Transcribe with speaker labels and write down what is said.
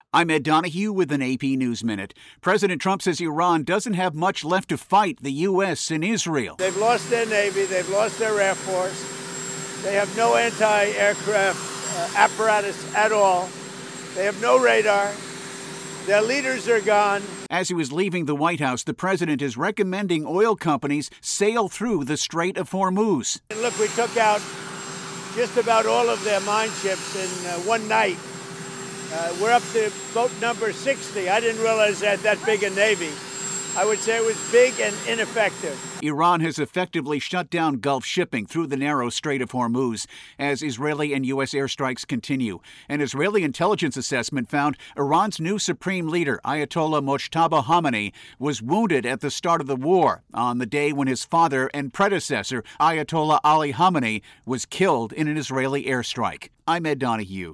Speaker 1: I'm Ed Donahue with an AP News Minute. President Trump says Iran doesn't have much left to fight the U.S. in Israel.
Speaker 2: They've lost their Navy. They've lost their Air Force. They have no anti-aircraft apparatus at all. They have no radar. Their leaders are gone.
Speaker 1: As he was leaving the White House, the president is recommending oil companies sail through the Strait of Hormuz.
Speaker 2: And look, we took out just about all of their mine ships in one night. We're up to boat number 60. I didn't realize they had that big a Navy. I would say it was big and ineffective.
Speaker 1: Iran has effectively shut down Gulf shipping through the narrow Strait of Hormuz as Israeli and U.S. airstrikes continue. An Israeli intelligence assessment found Iran's new supreme leader, Ayatollah Mojtaba Khamenei, was wounded at the start of the war on the day when his father and predecessor, Ayatollah Ali Khamenei, was killed in an Israeli airstrike. I'm Ed Donahue.